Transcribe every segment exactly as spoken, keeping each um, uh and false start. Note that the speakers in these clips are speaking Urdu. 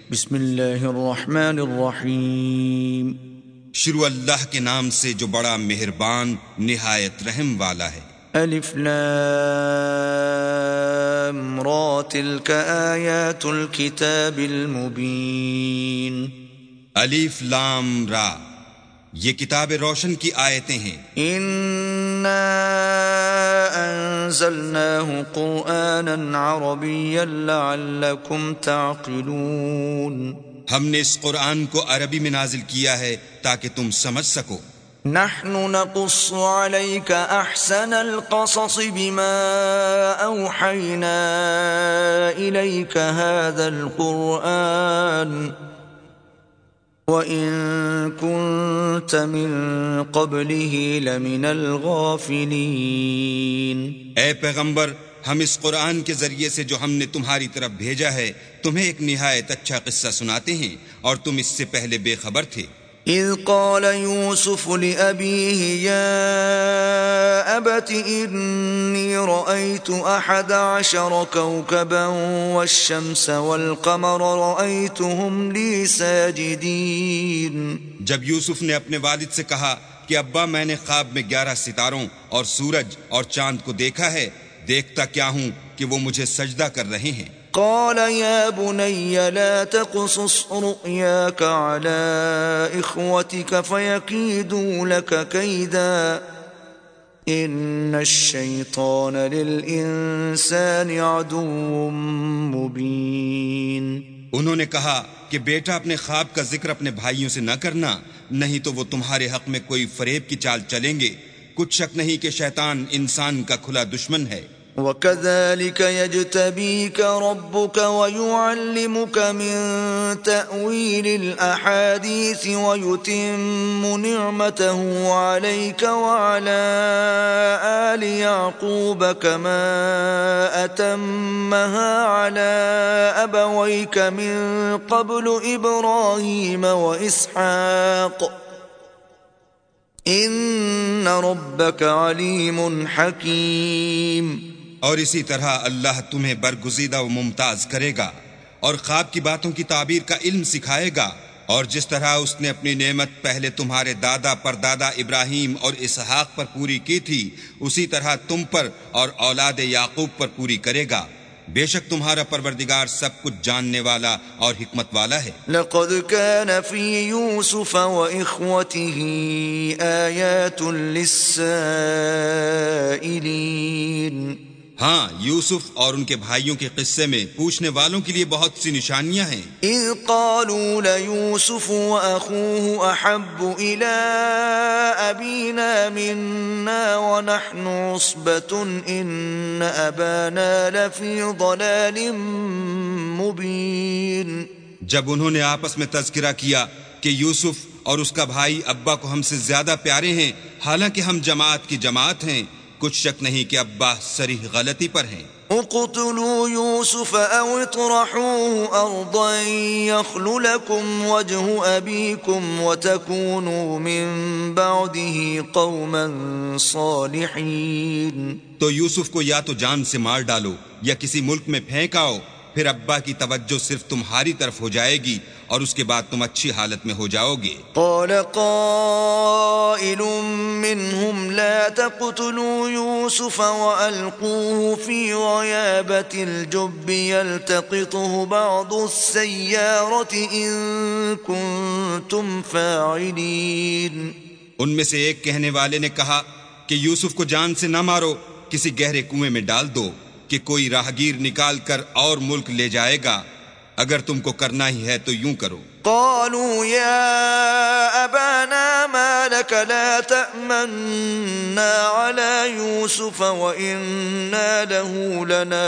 بسم اللہ الرحمن الرحیم. شروع اللہ کے نام سے جو بڑا مہربان نہایت رحم والا ہے. الف لام را تلک آیات الکتاب المبین. الف لام را یہ کتاب روشن کی آیتیں ہیں. انا انزلناه قرآنا عربیا لعلکم تعقلون. ہم نے اس قرآن کو عربی میں نازل کیا ہے تاکہ تم سمجھ سکو. نحن نقص عليك احسن القصص بما اوحينا اليك هذا القرآن وان كنت من قبله لمن الغافلين. اے پیغمبر، ہم اس قرآن کے ذریعے سے جو ہم نے تمہاری طرف بھیجا ہے تمہیں ایک نہایت اچھا قصہ سناتے ہیں اور تم اس سے پہلے بے خبر تھے. اذ قال يوسف لأبيه يا أبت إني رأيت أحد عشر كوكبا والشمس والقمر رأيتهم لي ساجدين. جب یوسف نے اپنے والد سے کہا کہ ابا میں نے خواب میں گیارہ ستاروں اور سورج اور چاند کو دیکھا ہے، دیکھتا کیا ہوں کہ وہ مجھے سجدہ کر رہے ہیں. قال يا بني لا تقصص رؤياك على إخوتك فيكيدوا لك كيدا إن الشيطان للإنسان عدو مبين. انہوں نے کہا کہ بیٹا اپنے خواب کا ذکر اپنے بھائیوں سے نہ کرنا، نہیں تو وہ تمہارے حق میں کوئی فریب کی چال چلیں گے. کچھ شک نہیں کہ شیطان انسان کا کھلا دشمن ہے. وَكَذَلِكَ يَجْتَبِيكَ رَبُّكَ وَيُعَلِّمُكَ مِن تَأْوِيلِ الْأَحَادِيثِ وَيُتِمُّ نِعْمَتَهُ عَلَيْكَ وَعَلَى آلِ يَعْقُوبَ كَمَا أَتَمَّهَا عَلَى أَبَوَيْكَ مِن قَبْلُ إِبْرَاهِيمَ وَإِسْحَاقَ إِنَّ رَبَّكَ عَلِيمٌ حَكِيمٌ. اور اسی طرح اللہ تمہیں برگزیدہ و ممتاز کرے گا اور خواب کی باتوں کی تعبیر کا علم سکھائے گا، اور جس طرح اس نے اپنی نعمت پہلے تمہارے دادا پردادا ابراہیم اور اسحاق پر پوری کی تھی اسی طرح تم پر اور اولاد یعقوب پر پوری کرے گا. بے شک تمہارا پروردگار سب کچھ جاننے والا اور حکمت والا ہے. لقد كان في يوسف وإخوته آيات للسائلين. ہاں، یوسف اور ان کے بھائیوں کے قصے میں پوچھنے والوں کے لیے بہت سی نشانیاں ہیں. اذ قالوا ليوسف واخوه احب الى ابينا منا ونحن عصبة ان ابانا لفي ضلال مبين. جب انہوں نے آپس میں تذکرہ کیا کہ یوسف اور اس کا بھائی ابا کو ہم سے زیادہ پیارے ہیں حالانکہ ہم جماعت کی جماعت ہیں، کچھ شک نہیں کہ ابا صریح غلطی پر ہیں. اقتلوا يوسف او اطرحوه ارضا يخل لكم وجه ابيكم وتكونوا من بعده قوما صالحين. تو یوسف کو یا تو جان سے مار ڈالو یا کسی ملک میں پھینک آؤ، پھر ابا کی توجہ صرف تمہاری طرف ہو جائے گی اور اس کے بعد تم اچھی حالت میں ہو جاؤ گے. قال قائل منهم لا تقتلوا يوسف وألقوه في غيابة الجب يلتقطه بعض السيارة إن كنتم فاعلين. ان میں سے ایک کہنے والے نے کہا کہ یوسف کو جان سے نہ مارو، کسی گہرے کنویں میں ڈال دو کہ کوئی راہگیر نکال کر اور ملک لے جائے گا، اگر تم کو کرنا ہی ہے تو یوں کرو. قالوا يا أبانا ما لك لا تأمنا على يوسف وإنا له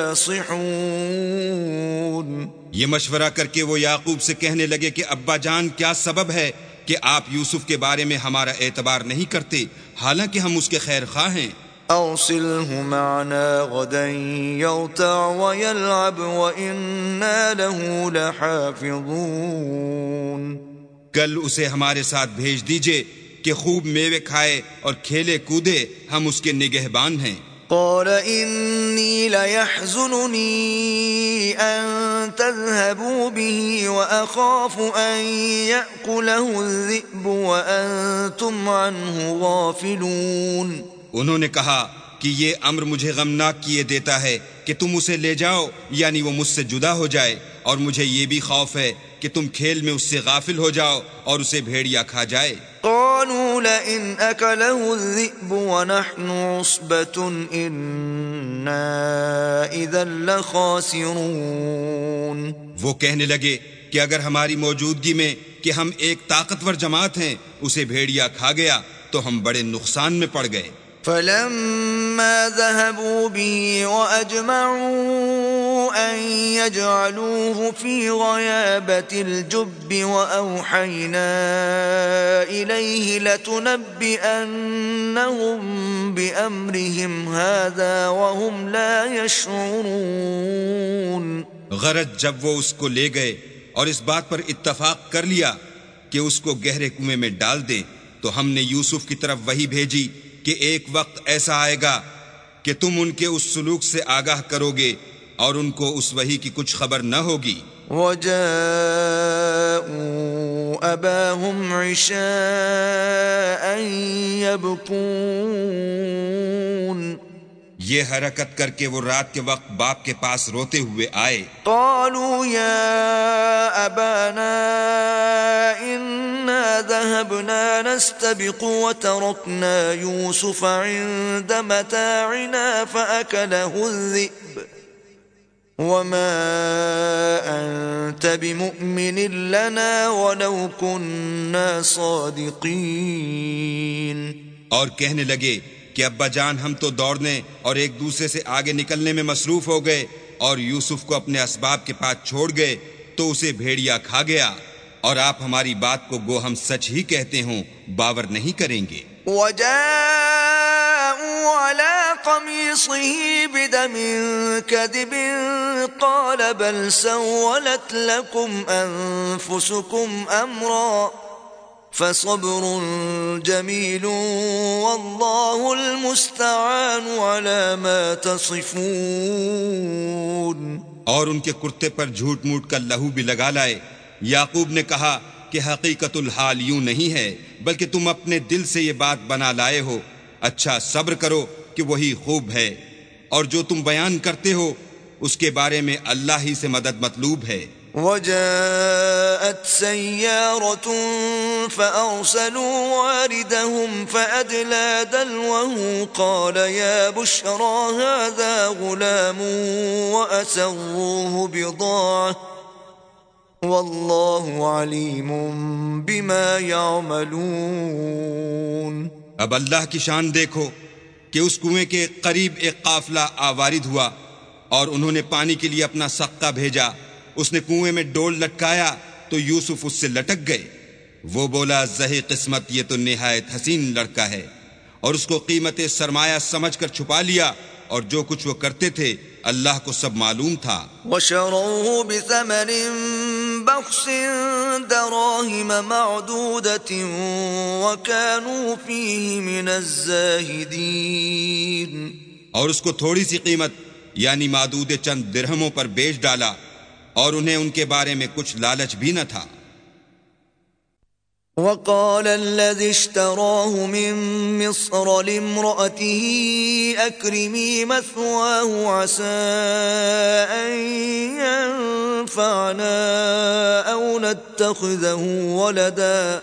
لناصحون. یہ مشورہ کر کے وہ یعقوب سے کہنے لگے کہ ابا جان کیا سبب ہے کہ آپ یوسف کے بارے میں ہمارا اعتبار نہیں کرتے حالانکہ ہم اس کے خیر خواہ ہیں. أرسله معنا غدا يرتع ويلعب وإنا له لحافظون. کل اسے ہمارے ساتھ بھیج دیجئے کہ خوب میوے کھائے اور کھیلے کودے، ہم اس کے نگہبان ہیں. قال إني ليحزنني أن تذهبوا به وأخاف أن يأكله الذئب وأنتم عنه غافلون. انہوں نے کہا کہ یہ امر مجھے غمناک کیے دیتا ہے کہ تم اسے لے جاؤ یعنی وہ مجھ سے جدا ہو جائے، اور مجھے یہ بھی خوف ہے کہ تم کھیل میں اس سے غافل ہو جاؤ اور اسے بھیڑیا کھا جائے. قالوا لئن أكله الذئب ونحن عصبة إنا إذا لخاسرون. وہ کہنے لگے کہ اگر ہماری موجودگی میں کہ ہم ایک طاقتور جماعت ہیں اسے بھیڑیا کھا گیا تو ہم بڑے نقصان میں پڑ گئے. فلما ذهبوا به وأجمعوا أن يجعلوه في غيابة الجب وأوحينا إليه لتنبئنهم بأمرهم هذا وهم لا يشعرون. غرض جب وہ اس کو لے گئے اور اس بات پر اتفاق کر لیا کہ اس کو گہرے کنویں میں ڈال دیں تو ہم نے یوسف کی طرف وحی بھیجی کہ ایک وقت ایسا آئے گا کہ تم ان کے اس سلوک سے آگاہ کرو گے اور ان کو اس وحی کی کچھ خبر نہ ہوگی. وَجَاءُوا أَبَاهُمْ عِشَاءً يَبْكُونَ. یہ حرکت کر کے وہ رات کے وقت باپ کے پاس روتے ہوئے آئے. قالوا يا أبانا إنا ذهبنا نستبق وتركنا يوسف عند متاعنا فأكله الذئب وما أنت بمؤمن لنا ولو كنا صادقين. اور کہنے لگے کہ ابا جان ہم تو دوڑنے اور ایک دوسرے سے آگے نکلنے میں مصروف ہو گئے اور یوسف کو اپنے اسباب کے پاس چھوڑ گئے تو اسے بھیڑیا کھا گیا، اور آپ ہماری بات کو گو ہم سچ ہی کہتے ہوں باور نہیں کریں گے. وَجَاءُوا عَلَى قَمِيصِهِ بِدَمٍ كَذِبٍ قَالَ بَلْ سَوَّلَتْ لَكُمْ أَنفُسُكُمْ أَمْرًا فَصَبْرٌ جَمِيلٌ وَاللَّهُ الْمُسْتَعَانُ عَلَى مَا تَصِفُونَ. اور ان کے کرتے پر جھوٹ موٹ کا لہو بھی لگا لائے. یعقوب نے کہا کہ حقیقت الحال یوں نہیں ہے بلکہ تم اپنے دل سے یہ بات بنا لائے ہو. اچھا صبر کرو کہ وہی خوب ہے، اور جو تم بیان کرتے ہو اس کے بارے میں اللہ ہی سے مدد مطلوب ہے. وجاءت سيارة فأرسلوا واردهم فأدلى دلوه قال يا بشرى هذا غلام وأسروه بضاعة والله عليم بما يعملون. اب اللہ کی شان دیکھو کہ اس کنویں کے قریب ایک قافلہ آوارد ہوا اور انہوں نے پانی کے لیے اپنا سقہ بھیجا. اس نے کنویں میں ڈول لٹکایا تو یوسف اس سے لٹک گئے. وہ بولا زہی قسمت یہ تو نہایت حسین لڑکا ہے، اور اس کو قیمت سرمایہ سمجھ کر چھپا لیا، اور جو کچھ وہ کرتے تھے اللہ کو سب معلوم تھا. وَشَرَوْهُ بِثَمَنٍ بَخْسٍ دَرَاهِمَ مَعْدُودَةٍ وَكَانُوا فِيهِ مِنَ الزَّاهِدِينَ. اور اس کو تھوڑی سی قیمت یعنی معدود چند درہموں پر بیچ ڈالا، اور انہیں ان کے بارے میں کچھ لالچ بھی نہ تھا. وقال الذي اشتراه من مصر لامرأته أكرمي مثواه عسى أن ينفعنا أو نتخذه ولدا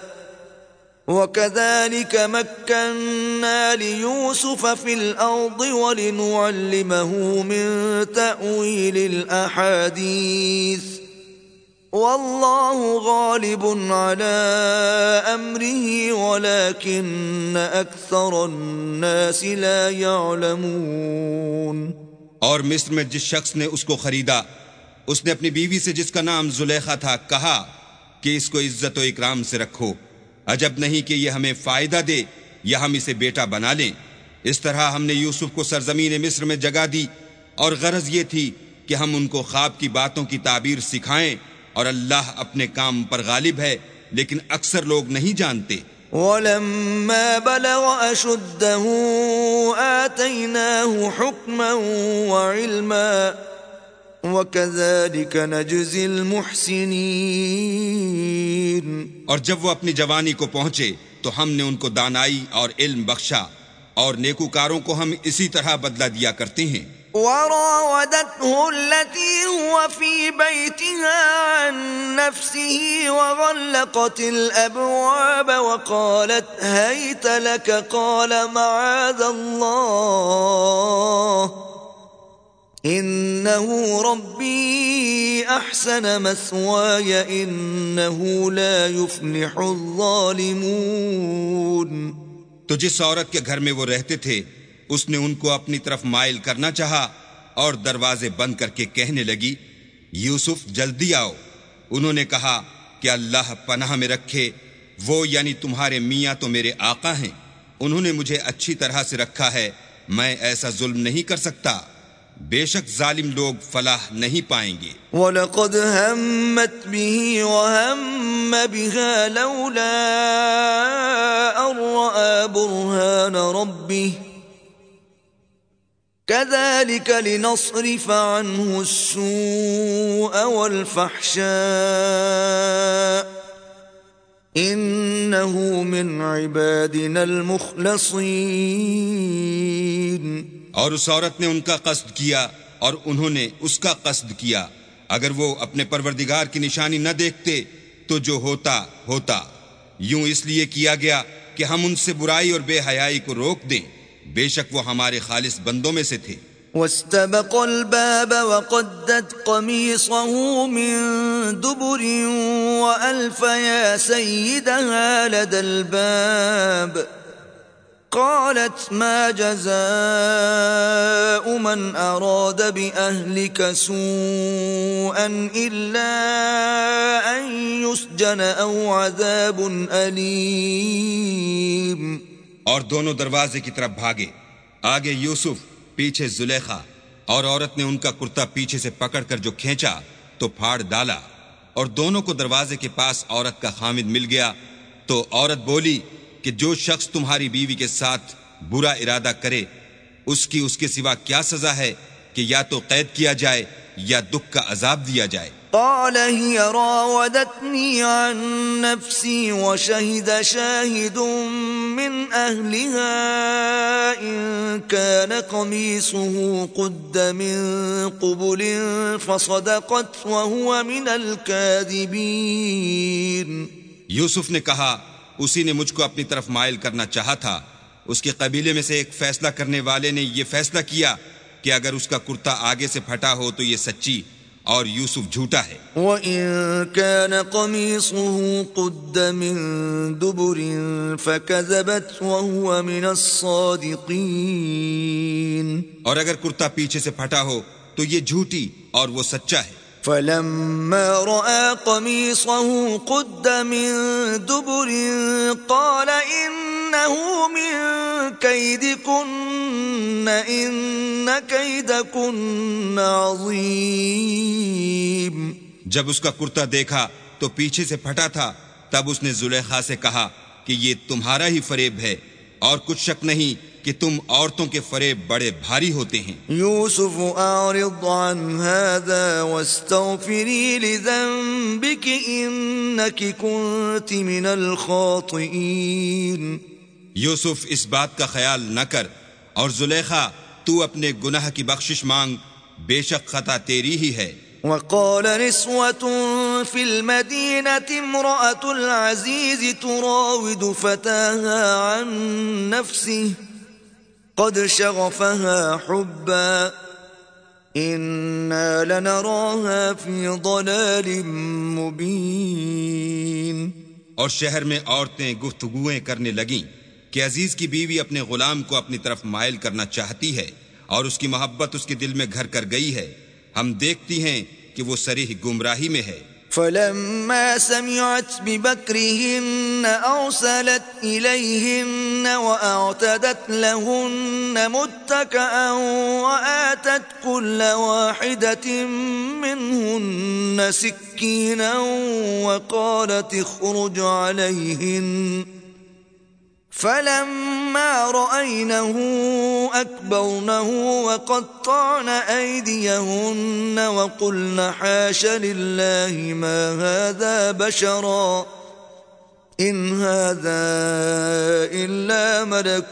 وكذلك مكنا ليوسف في الأرض ولنعلمه من تأويل الأحاديث والله غالب على أمره ولكن أكثر الناس لا يعلمون. اور مصر میں جس شخص نے اس کو خریدا اس نے اپنی بیوی سے جس کا نام زلیخا تھا کہا کہ اس کو عزت و اکرام سے رکھو، عجب نہیں کہ یہ ہمیں فائدہ دے یا ہم اسے بیٹا بنا لیں. اس طرح ہم نے یوسف کو سرزمین مصر میں جگہ دی، اور غرض یہ تھی کہ ہم ان کو خواب کی باتوں کی تعبیر سکھائیں، اور اللہ اپنے کام پر غالب ہے لیکن اکثر لوگ نہیں جانتے. ولما بلغ أشده آتيناه حكما وعلما وكذلك نجزي المحسنين. اور جب وہ اپنی جوانی کو پہنچے تو ہم نے ان کو دانائی اور علم بخشا، اور نیکوکاروں کو ہم اسی طرح بدلہ دیا کرتے ہیں. وراودته التي هو في بيتها عن نفسه وغلقت الأبواب وقالت هيت لك قال معاذ الله إنه ربي أحسن مثواي إنه لا يفلح الظالمون. تو جس عورت کے گھر میں وہ رہتے تھے اس نے ان کو اپنی طرف مائل کرنا چاہا اور دروازے بند کر کے کہنے لگی یوسف جلدی آؤ. انہوں نے کہا کہ اللہ پناہ میں رکھے، وہ یعنی تمہارے میاں تو میرے آقا ہیں، انہوں نے مجھے اچھی طرح سے رکھا ہے، میں ایسا ظلم نہیں کر سکتا. بے شک ظالم لوگ فلاح نہیں پائیں گے. وَلَقَدْ هَمَّتْ بِهِ وَهَمَّ بِهَا لَوْلَا أَن رَّأَىٰ بُرْهَانَ رَبِّهِ كَذَلِكَ لِنَصْرِفَ عَنْهُ السُّوءَ وَالْفَحْشَاءَ إِنَّهُ مِنْ عِبَادِنَا الْمُخْلَصِينَ. اور اس عورت نے ان کا قصد کیا اور انہوں نے اس کا قصد کیا. اگر وہ اپنے پروردگار کی نشانی نہ دیکھتے تو جو ہوتا ہوتا. یوں اس لیے کیا گیا کہ ہم ان سے برائی اور بے حیائی کو روک دیں، بے شک وہ ہمارے خالص بندوں میں سے تھے. واستبق الباب وقدت قميصه من دبر وألف يا سيدها لدى الباب قالت ما جزاء من أراد بأهلك سوءا إلا أن يسجن أو عذاب أليم. اور دونوں دروازے کی طرف بھاگے، آگے یوسف، پیچھے زلیخا، اور عورت نے ان کا کرتا پیچھے سے پکڑ کر جو کھینچا تو پھاڑ ڈالا. اور دونوں کو دروازے کے پاس عورت کا خامد مل گیا. تو عورت بولی کہ جو شخص تمہاری بیوی کے ساتھ برا ارادہ کرے اس کی اس کے سوا کیا سزا ہے کہ یا تو قید کیا جائے یا دکھ کا عذاب دیا جائے. قال هي راودتني عن نفسي وشهد شاهد من أهلها إن كان قميصه قد من قبل فصدقت وهو من الكاذبين. یوسف نے کہا اسی نے مجھ کو اپنی طرف مائل کرنا چاہا تھا. اس کے قبیلے میں سے ایک فیصلہ کرنے والے نے یہ فیصلہ کیا کہ اگر اس کا کرتا آگے سے پھٹا ہو تو یہ سچی اور یوسف جھوٹا ہے. وَإِن كَانَ قَمِيصُهُ قُدَّ مِن دُبُرٍ فَكَذَبَتْ وَهُوَ مِنَ الصَّادِقِينَ. اور اگر کرتا پیچھے سے پھٹا ہو تو یہ جھوٹی اور وہ سچا ہے. فَلَمَّا رَأَىٰ قَمِيصَهُ قُدَّ مِن دُبُرٍ قَالَ إِنَّهُ مِن كَيْدِكُنَّ إِنَّ كَيْدَكُنَّ عَظِيمٌ. جب اس کا کرتا دیکھا تو پیچھے سے پھٹا تھا، تب اس نے زلیخا سے کہا کہ یہ تمہارا ہی فریب ہے اور کچھ شک نہیں کہ تم عورتوں کے فریب بڑے بھاری ہوتے ہیں. یوسف اعرض عن هذا واستغفری لذنبک انک کنت من الخاطئین. یوسف اس بات کا خیال نہ کر، اور زلیخا تو اپنے گناہ کی بخشش مانگ، بے شک خطا تیری ہی ہے. وقال نسوة في المدينة امرأة العزيز تراود فتاها عن نفسه قد شغفها حبا إنا لنراها في ضلال مبين. اور شہر میں عورتیں گفتگویں کرنے لگیں کہ عزیز کی بیوی اپنے غلام کو اپنی طرف مائل کرنا چاہتی ہے اور اس کی محبت اس کے دل میں گھر کر گئی ہے، ہم دیکھتی ہیں کہ وہ صریح گمراہی میں ہے. فلما سمعت بمكرهن أرسلت إليهن وأعتدت لهن متكئا وآتت كل واحدة منهن سكينا وقالت اخرج عليهن فلما رأينه أكبرنه وقطعن أيديهن وقلن حاش لله ما هذا بشرا إن هذا إلا ملك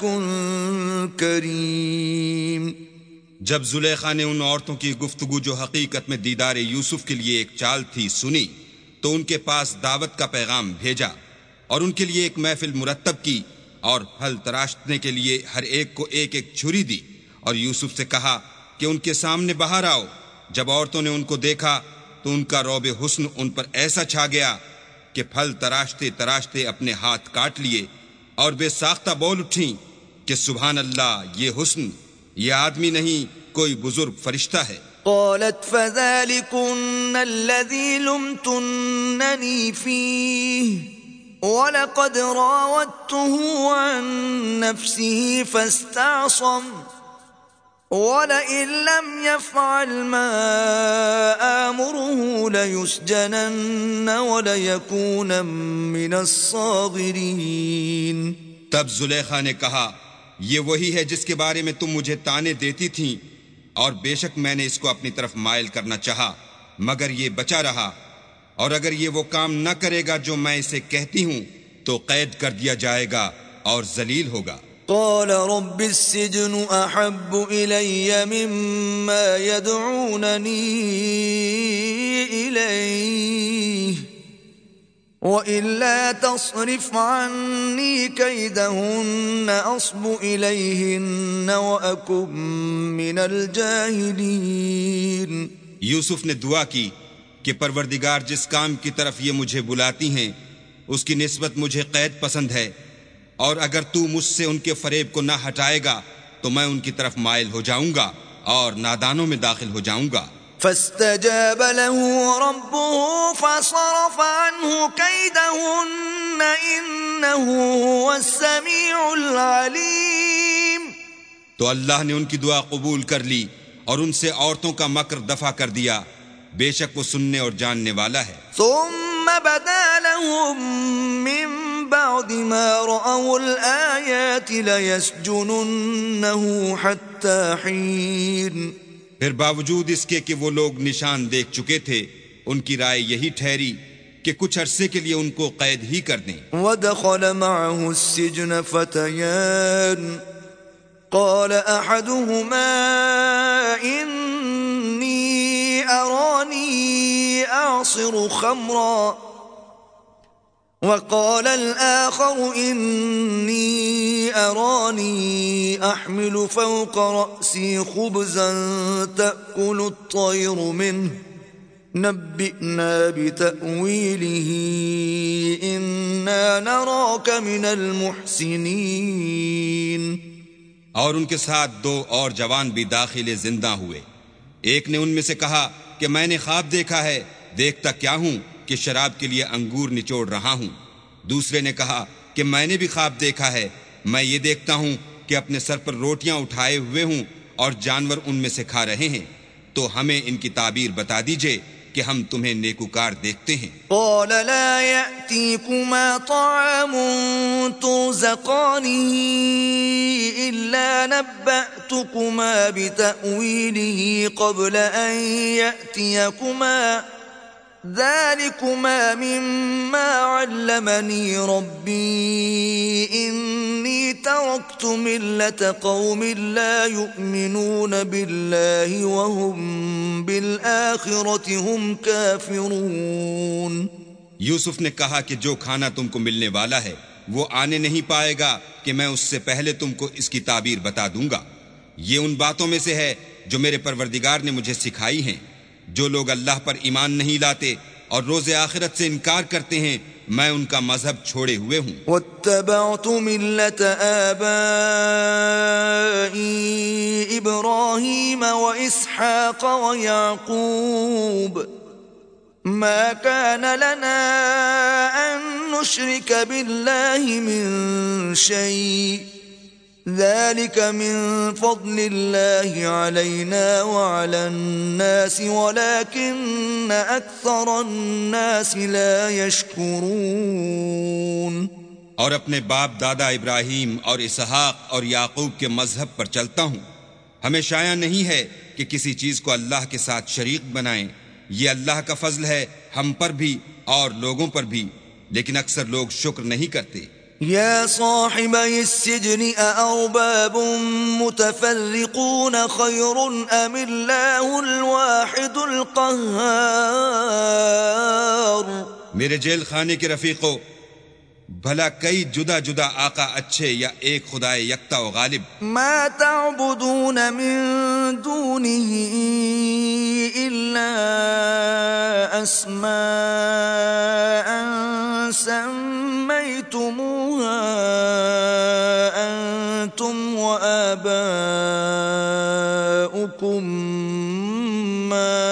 كريم۔ جب زلیخا نے ان عورتوں کی گفتگو جو حقیقت میں دیدار یوسف کے لیے ایک چال تھی سنی تو ان کے پاس دعوت کا پیغام بھیجا اور ان کے لیے ایک محفل مرتب کی اور پھل تراشنے کے لیے ہر ایک کو ایک ایک چھری دی اور یوسف سے کہا کہ ان کے سامنے باہر آؤ۔ جب عورتوں نے ان کو دیکھا تو ان کا رعب حسن ان پر ایسا چھا گیا کہ پھل تراشتے تراشتے اپنے ہاتھ کاٹ لیے اور بے ساختہ بول اٹھیں کہ سبحان اللہ، یہ حسن، یہ آدمی نہیں کوئی بزرگ فرشتہ ہے۔ قالت فذلكن الذي لمتنني فيه وَلَقَدْ رَاوَدتُّهُ عَن نَّفْسِهِ فَاسْتَعْصَمَ وَلَئِن لَّمْ يَفْعَلْ مَا آمُرُهُ لَيُسْجَنَنَّ وَلَيَكُونًا مِّنَ الصَّاغِرِينَ۔ تب زلیخا نے کہا، یہ وہی ہے جس کے بارے میں تم مجھے تانے دیتی تھیں، اور بے شک میں نے اس کو اپنی طرف مائل کرنا چاہا مگر یہ بچا رہا، اور اگر یہ وہ کام نہ کرے گا جو میں اسے کہتی ہوں تو قید کر دیا جائے گا اور ذلیل ہوگا۔ قال رب السجن احب الی مما يدعوننی الیہ وَإِلَّا تَصْرِفْ عَنِّي كَيْدَهُنَّ أَصْبُ إِلَيْهِنَّ وَأَكُن مِّنَ الْجَاهِلِينَ۔ یوسف نے دعا کی کہ پروردگار جس کام کی طرف یہ مجھے بلاتی ہیں اس کی نسبت مجھے قید پسند ہے، اور اگر تو مجھ سے ان کے فریب کو نہ ہٹائے گا تو میں ان کی طرف مائل ہو جاؤں گا اور نادانوں میں داخل ہو جاؤں گا۔ فاستجاب له ربه فصرف عنه كيدهن إنه هو السميع العليم۔ تو اللہ نے ان کی دعا قبول کر لی اور ان سے عورتوں کا مکر دفع کر دیا، بے شک وہ سننے اور جاننے والا ہے۔ ثم بدا لهم من بعد ما رأوا الآيات ليسجننه حتى حين۔ پھر باوجود اس کے کہ وہ لوگ نشان دیکھ چکے تھے، ان کی رائے یہی ٹھہری کہ کچھ عرصے کے لیے ان کو قید ہی کر دیں۔ وَدَخَلَ مَعَهُ السِّجْنَ فَتَيَانِ قَالَ أَحَدُهُمَا إِنِّي أَرَانِي أَعْصِرُ خَمْرًا وقال الآخر إني أراني أحمل فوق رأسي خبزا تأكل الطير منه نبئنا بتأويله إنا نراك من المحسنين۔ اور ان کے ساتھ دو اور جوان بھی داخل زندہ ہوئے۔ ایک نے ان میں سے کہا کہ میں نے خواب دیکھا ہے، دیکھتا کیا ہوں کہ شراب کے لیے انگور نچوڑ رہا ہوں۔ دوسرے نے کہا کہ میں نے بھی خواب دیکھا ہے، میں یہ دیکھتا ہوں کہ اپنے سر پر روٹیاں اٹھائے ہوئے ہوں اور جانور ان میں سے کھا رہے ہیں، تو ہمیں ان کی تعبیر بتا دیجئے کہ ہم تمہیں نیکوکار دیکھتے ہیں۔ قال لا يأتيكما طعام ترزقانه إلا نبأتكما بتأويله قبل أن يأتيكما ذلكما مما علمني ربي إني تركت ملة قوم لا يؤمنون بالله وهم بالآخرة هم كافرون۔ یوسف نے کہا کہ جو کھانا تم کو ملنے والا ہے وہ آنے نہیں پائے گا کہ میں اس سے پہلے تم کو اس کی تعبیر بتا دوں گا۔ یہ ان باتوں میں سے ہے جو میرے پروردگار نے مجھے سکھائی ہیں۔ جو لوگ اللہ پر ایمان نہیں لاتے اور روز آخرت سے انکار کرتے ہیں میں ان کا مذہب چھوڑے ہوئے ہوں۔ واتبعت ملة آبائي إبراهيم وإسحاق ويعقوب ما كان لنا أن نشرك بالله من شيء ذلك من فضل الله علينا وعلى الناس ولكن أكثر الناس لا يشكرون۔ اور اپنے باپ دادا ابراہیم اور اسحاق اور یعقوب کے مذہب پر چلتا ہوں۔ ہمیں شایع نہیں ہے کہ کسی چیز کو اللہ کے ساتھ شریک بنائیں، یہ اللہ کا فضل ہے ہم پر بھی اور لوگوں پر بھی، لیکن اکثر لوگ شکر نہیں کرتے۔ يا صاحبي السجن أأرباب متفرقون خير أم الله الواحد القهار؟ میرے جیل خانے کے رفیقو، بھلا کئی جدا جدا آقا اچھے یا ایک خدائے یکتا و غالب؟ ما تعبدون من دونه إلا أسماء سميتموها أنتم وآباؤكم ما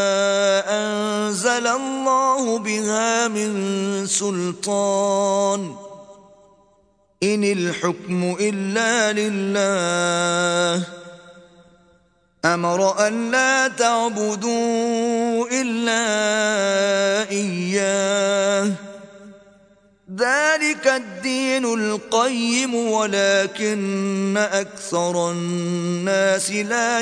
أنزل الله بها من سلطان إن الحكم إلا لله أمر أن لا تعبدوا إلا إياه ذلك الدين القيم ولكن أكثر الناس لا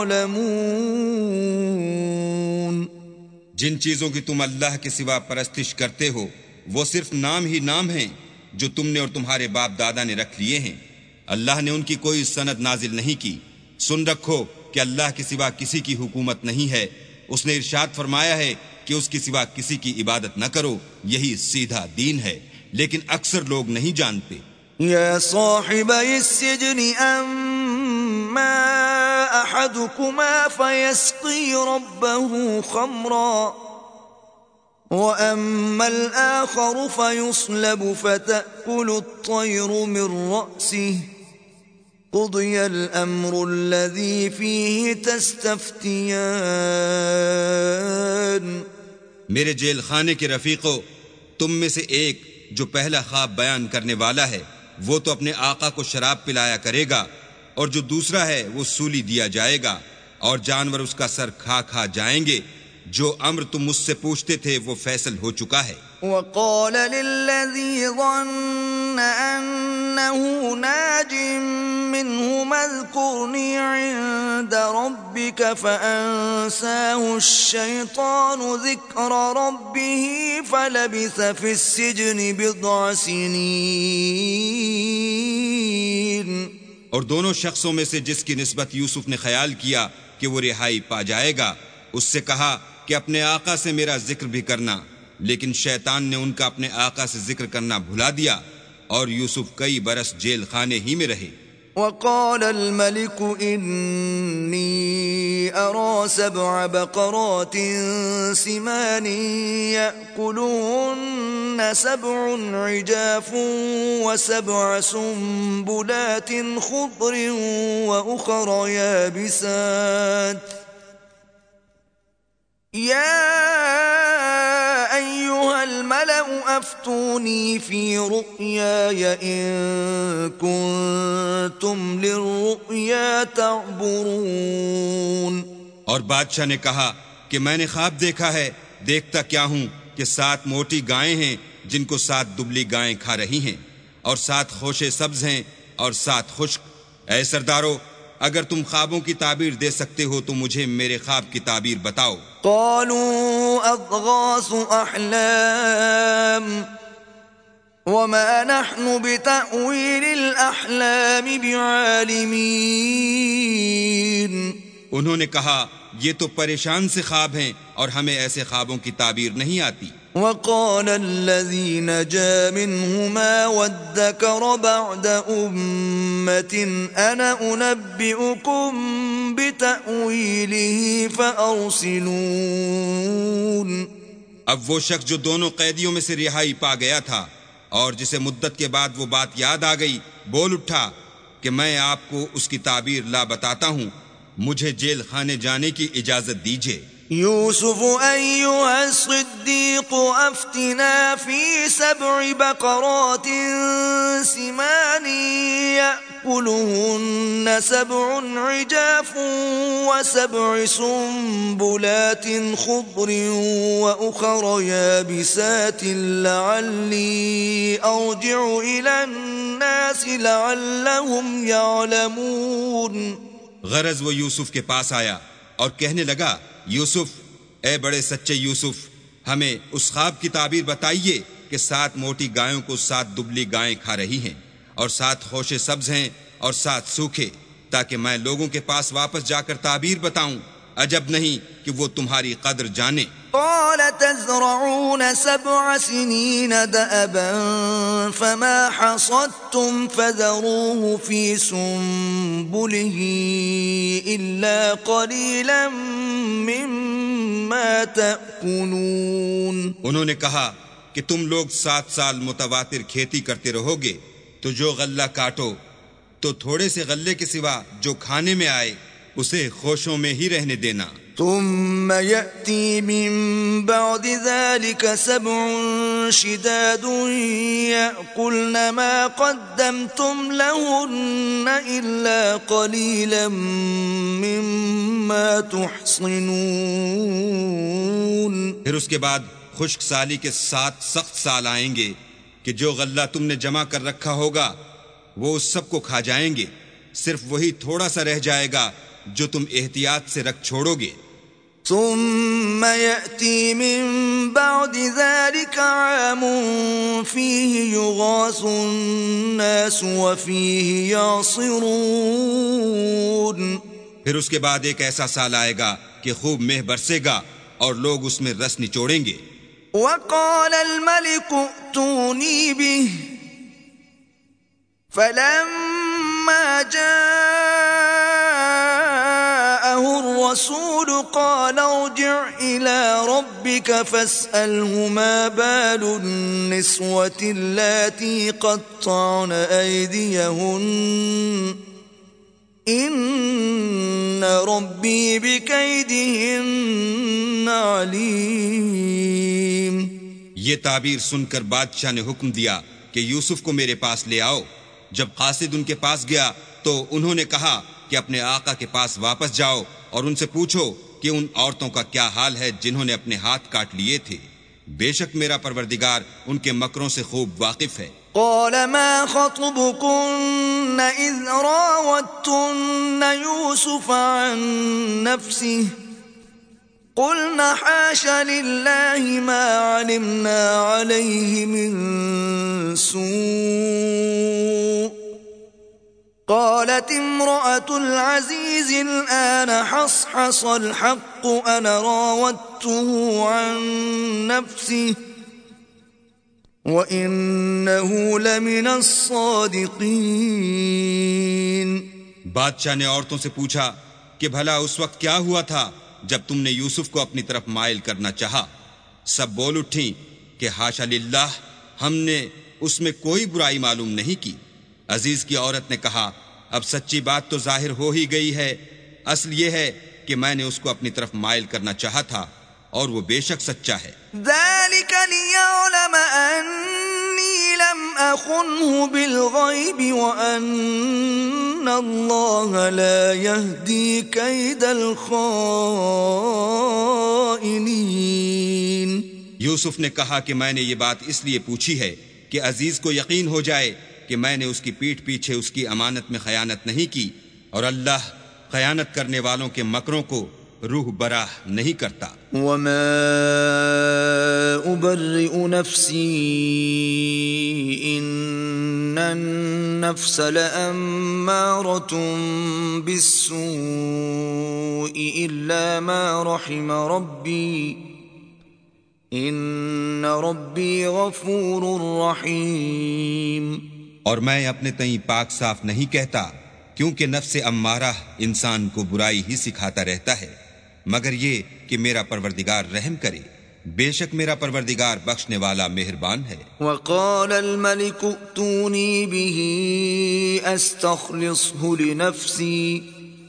يعلمون۔ جن چیزوں کی تم اللہ کے سوا پرستش کرتے ہو وہ صرف نام ہی نام ہیں جو تم نے اور تمہارے باپ دادا نے رکھ لیے ہیں، اللہ نے ان کی کوئی سند نازل نہیں کی۔ سن رکھو کہ اللہ کے سوا کسی کی حکومت نہیں ہے، اس نے ارشاد فرمایا ہے کہ اس کے سوا کسی کی عبادت نہ کرو، یہی سیدھا دین ہے، لیکن اکثر لوگ نہیں جانتے۔ يا صاحبي السجن أما أحدكما فيسقي ربه خمرا وأما الآخر فيصلب فتأكل الطير من رأسه قضي الأمر الذي فيه تستفتيان۔ میرے جیل خانے کے رفیقو، تم میں سے ایک جو پہلا خواب بیان کرنے والا ہے وہ تو اپنے آقا کو شراب پلایا کرے گا، اور جو دوسرا ہے وہ سولی دیا جائے گا، اور جانور اس کا سر کھا کھا جائیں گے۔ جو امر تم مجھ سے پوچھتے تھے وہ فیصل ہو چکا ہے۔ وقال للذي ظن أنه ناج منهما اذكرني عند ربك فأنساه الشيطان ذكر ربه فلبث في السجن بضع سنين۔ اور دونوں شخصوں میں سے جس کی نسبت یوسف نے خیال کیا کہ وہ رہائی پا جائے گا، اس سے کہا کہ اپنے آقا سے میرا ذکر بھی کرنا، لیکن شیطان نے ان کا اپنے آقا سے ذکر کرنا بھلا دیا، اور یوسف کئی برس جیل خانے ہی میں رہے۔ وقال الملك إني أرى سبع بقرات سمان يأكلهن سبع عجاف وسبع سنبلات خضر وأخر يابسات يا أيها الملأ أفتوني في رؤياي إن كنتم للرؤيا تعبرون۔ اور بادشاہ نے کہا کہ میں نے خواب دیکھا ہے، دیکھتا کیا ہوں کہ سات موٹی گائیں ہیں جن کو سات دبلی گائیں کھا رہی ہیں، اور سات خوشے سبز ہیں اور سات خشک۔ اے سردارو، اگر تم خوابوں کی تعبیر دے سکتے ہو تو مجھے میرے خواب کی تعبیر بتاؤ۔ قالوا أضغاث أحلام وما نحن بتأويل الأحلام بعالمين۔ انہوں نے کہا یہ تو پریشان سے خواب ہیں اور ہمیں ایسے خوابوں کی تعبیر نہیں آتی۔ وقال الذي نجا منهما وادكر بعد أمة أنا أنبئكم بتأويله فأرسلون۔ اب وہ شخص جو دونوں قیدیوں میں سے رہائی پا گیا تھا اور جسے مدت کے بعد وہ بات یاد آ گئی، بول اٹھا کہ میں آپ کو اس کی تعبیر لا بتاتا ہوں، مجھے جیل خانے جانے کی اجازت دیجیے۔ يوسف أيها الصديق أفتنا في سبع بقرات سمان يأكلون يأكلهن سبع عجاف وسبع سنبلات خضر وأخر يابسات لعلي أرجع إلى الناس لعلهم يعلمون. غرض وہ یوسف کے پاس آیا اور کہنے لگا، یوسف، اے بڑے سچے یوسف، ہمیں اس خواب کی تعبیر بتائیے کہ سات موٹی گایوں کو سات دبلی گائیں کھا رہی ہیں، اور سات خوشے سبز ہیں اور سات سوکھے، تاکہ میں لوگوں کے پاس واپس جا کر تعبیر بتاؤں. عجب نہیں کہ وہ تمہاری قدر جانے. قال تزرعون سبع سنين دأبا فما حصدتم فذروه في سنبله إلا قليلا مما تأكلون. انہوں نے کہا کہ تم لوگ سات سال متواتر کھیتی کرتے رہو گے، تو جو غلہ کاٹو تو تھوڑے سے غلے کے سوا جو کھانے میں آئے اسے خوشوں میں ہی رہنے دینا. ثم يأتي من بعد ذلك سبع شداد يأكلن ما قدمتم لهن إلا قليلا مما تحصنون. پھر اس کے بعد خشک سالی کے سات سخت سال آئیں گے کہ جو غلہ تم نے جمع کر رکھا ہوگا وہ اس سب کو کھا جائیں گے، صرف وہی تھوڑا سا رہ جائے گا جو تم احتیاط سے رکھ چھوڑو گے. ثم يأتي من بعد ذلك عام فيه يغاث الناس وفيه يعصرون. پھر اس کے بعد ایک ایسا سال آئے گا کہ خوب مہ برسے گا اور لوگ اس میں رس نچوڑیں گے. وقال الملك ائتوني به فلما جاءه الرسول قال ارجع إلى ربك فاسأله ما بال النسوة اللاتي قطعن أيديهن إن ربي بكيدهن عليم. یہ تعبیر سن کر بادشاہ نے حکم دیا کہ یوسف کو میرے پاس لے آؤ. جب قاصد ان کے پاس گیا تو انہوں نے کہا کہ اپنے آقا کے پاس واپس جاؤ اور ان سے پوچھو کہ ان عورتوں کا کیا حال ہے جنہوں نے اپنے ہاتھ کاٹ لیے تھے. بے شک میرا پروردگار ان کے مکروں سے خوب واقف ہے. قال ما خطبكن إذ راوتن يوسف عن نفسه قلنا حاش لله ما علمنا عليه من سوء قالت امرأة العزيز الآن حصحص الحق أنا راودته عن نفسه وَإِنَّهُ لَمِنَ الصَّادِقِينَ. بادشاہ نے عورتوں سے پوچھا کہ بھلا اس وقت کیا ہوا تھا جب تم نے یوسف کو اپنی طرف مائل کرنا چاہا؟ سب بول اٹھیں کہ حاشا للہ، ہم نے اس میں کوئی برائی معلوم نہیں کی. عزیز کی عورت نے کہا اب سچی بات تو ظاہر ہو ہی گئی ہے. اصل یہ ہے کہ میں نے اس کو اپنی طرف مائل کرنا چاہا تھا اور وہ بے شک سچا ہے. ذلك ليعلم أني لم أخنه بالغيب وأن الله لا يهدي كيد الخائنين. یوسف نے کہا کہ میں نے یہ بات اس لیے پوچھی ہے کہ عزیز کو یقین ہو جائے کہ میں نے اس کی پیٹھ پیچھے اس کی امانت میں خیانت نہیں کی، اور اللہ خیانت کرنے والوں کے مکروں کو روح براہ نہیں کرتا. وما أبرئ نفسي إن النفس لأمارة بالسوء إلا ما رحم ربي إن ربي غفور رحيم. اور میں اپنے تئیں پاک صاف نہیں کہتا، کیونکہ نفس امارہ انسان کو برائی ہی سکھاتا رہتا ہے، مگر یہ کہ میرا پروردگار رحم کرے. بے شک میرا پروردگار بخشنے والا مہربان ہے. وقال الملك ائتوني به استخلصه لنفسي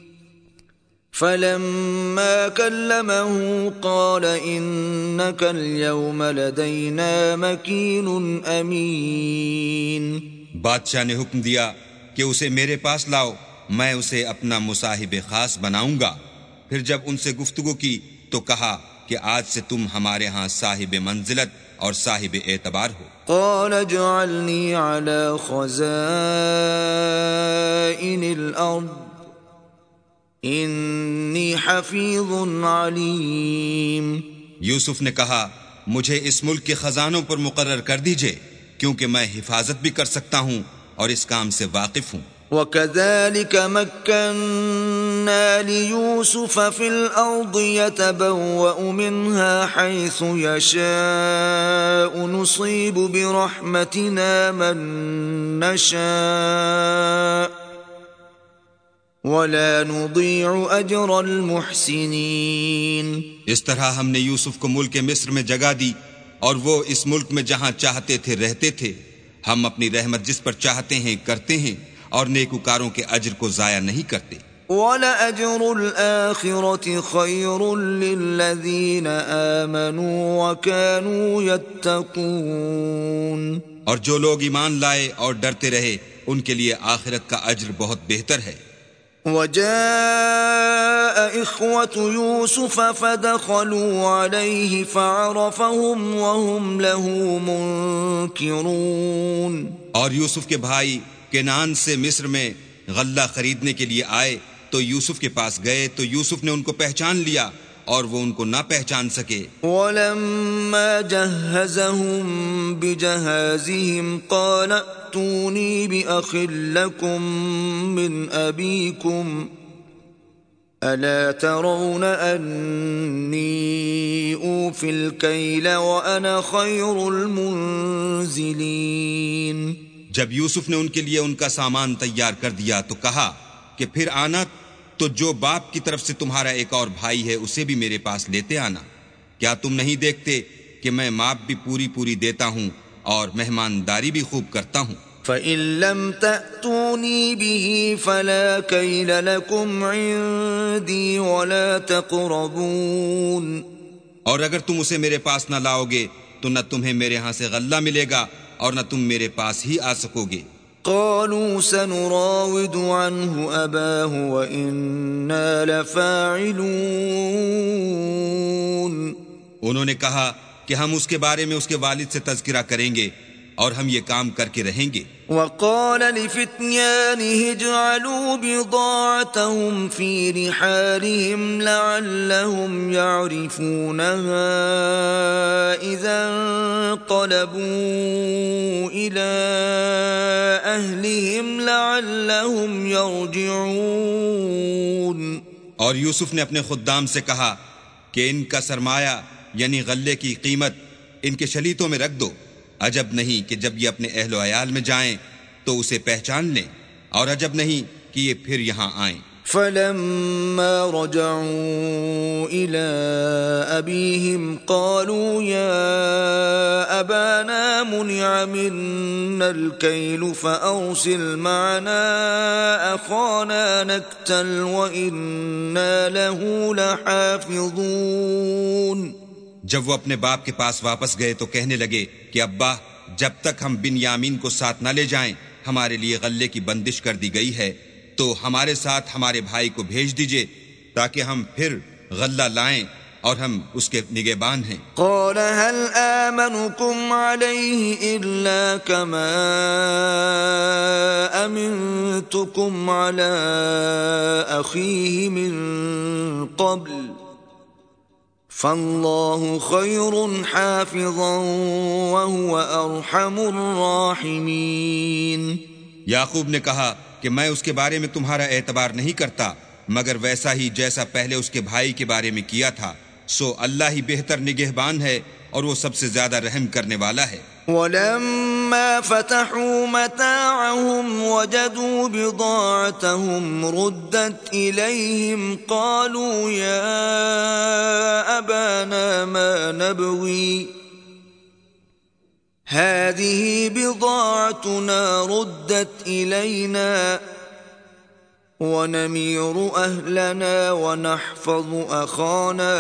فلما كلمه قال إنك اليوم لدينا مكين أمين. بادشاہ نے حکم دیا کہ اسے میرے پاس لاؤ، میں اسے اپنا مصاحب خاص بناؤں گا۔ پھر جب ان سے گفتگو کی تو کہا کہ آج سے تم ہمارے ہاں صاحب منزلت اور صاحب اعتبار ہو۔ قال اجعلني على خزائن الأرض إني حفيظ عليم۔ یوسف نے کہا مجھے اس ملک کے خزانوں پر مقرر کر دیجئے، کیونکہ میں حفاظت بھی کر سکتا ہوں اور اس کام سے واقف ہوں۔ وَكَذَلِكَ مَكَّنَّا لِيُوسُفَ فِي الْأَرْضِ يَتَبَوَّأُ مِنْهَا حَيْثُ يَشَاءُ نُصِيبُ بِرَحْمَتِنَا مَن نَّشَاءُ وَلَا نُضِيعُ أَجْرَ الْمُحْسِنِينَ۔ اس طرح ہم نے یوسف کو ملک مصر میں جگہ دی، اور وہ اس ملک میں جہاں چاہتے تھے رہتے تھے۔ ہم اپنی رحمت جس پر چاہتے ہیں کرتے ہیں، اور نیکوکاروں کے اجر کو ضائع نہیں کرتے۔ وَلَأَجْرُ الْآخِرَةِ خَيْرٌ لِّلَّذِينَ آمَنُوا وَكَانُوا يَتَّقُونَ۔ اور جو لوگ ایمان لائے اور ڈرتے رہے ان کے لیے آخرت کا اجر بہت بہتر ہے۔ وَجَاءَ إِخْوَةُ يُوسُفَ فَدَخَلُوا عَلَيْهِ فَعَرَفَهُمْ وَهُمْ لَهُ مُنكِرُونَ۔ اور یوسف کے بھائی کنعان سے مصر میں غلہ خریدنے کے لیے آئے تو یوسف کے پاس گئے تو یوسف نے ان کو پہچان لیا اور وہ ان کو نہ پہچان سکے۔ وَلَمَّا جَهَّزَهُم بِجَهَازِهِمْ قَالَ ائْتُونِي بِأَخٍ لَّكُم مِّنْ أَبِيكُمْ أَلَا تَرَوْنَ أَنِّي أُوفِي الْكَيْلَ وَأَنَا خَيْرُ الْمُنزِلِينَ۔ جب یوسف نے ان کے لیے ان کا سامان تیار کر دیا تو کہا کہ پھر آنا تو جو باپ کی طرف سے تمہارا ایک اور بھائی ہے اسے بھی میرے پاس لیتے آنا۔ کیا تم نہیں دیکھتے کہ میں ماپ بھی پوری پوری دیتا ہوں اور مہمانداری بھی خوب کرتا ہوں؟ فَإِن لَّمْ تَأْتُونِي بِهِ فَلَا كَيْلَ لَكُمْ عِندِي وَلَا تَقْرَبُونَ۔ اور اگر تم اسے میرے پاس نہ لاؤ گے تو نہ تمہیں میرے ہاں سے غلہ ملے گا اور نہ تم میرے پاس ہی آ سکو گے۔ قالوا سنراود عنه أباه وإنا لفاعلون۔ انہوں نے کہا کہ ہم اس کے بارے میں اس کے والد سے تذکرہ کریں گے اور ہم یہ کام کر کے رہیں گے۔ وقال لفتيانه اجعلوا بضاعتهم في رحالهم لعلهم يعرفونها إذا انقلبوا إلى أهلهم لعلهم يرجعون۔ اور یوسف نے اپنے خدام سے کہا کہ ان کا سرمایہ یعنی غلے کی قیمت ان کے شلیتوں میں رکھ دو، عجب نہیں کہ جب یہ اپنے اہل و عیال میں جائیں تو اسے پہچان لیں، اور عجب نہیں کہ یہ پھر یہاں آئیں۔ فلما رجعوا إلى أبيهم قالوا يا أبانا منع منا الكيل فأرسل معنا أخانا نكتل وإنا له لحافظون۔ جب وہ اپنے باپ کے پاس واپس گئے تو کہنے لگے کہ ابا، جب تک ہم بن یامین کو ساتھ نہ لے جائیں ہمارے لیے غلے کی بندش کر دی گئی ہے، تو ہمارے ساتھ ہمارے بھائی کو بھیج دیجئے تاکہ ہم پھر غلہ لائیں اور ہم اس کے نگہبان ہیں۔ قال هل آمنكم عليه إلا كما أمنتكم على أخيه من قبل فالله خير حافظا وهو أرحم الراحمين۔ یعقوب نے کہا کہ میں اس کے بارے میں تمہارا اعتبار نہیں کرتا مگر ویسا ہی جیسا پہلے اس کے بھائی کے بارے میں کیا تھا، سو اللہ ہی بہتر نگہبان ہے اور وہ سب سے زیادہ رحم کرنے والا ہے۔ وَلَمَّا فَتَحُوا مَتَاعَهُمْ وَجَدُوا بِضَاعَتَهُمْ رُدَّتْ إِلَيْهِمْ قَالُوا يَا أَبَانَا مَا نَبْغِي هَذِهِ بِضَاعَتُنَا رُدَّتْ إِلَيْنَا وَنَمِيرُ أَهْلَنَا وَنَحْفَظُ أَخَانَا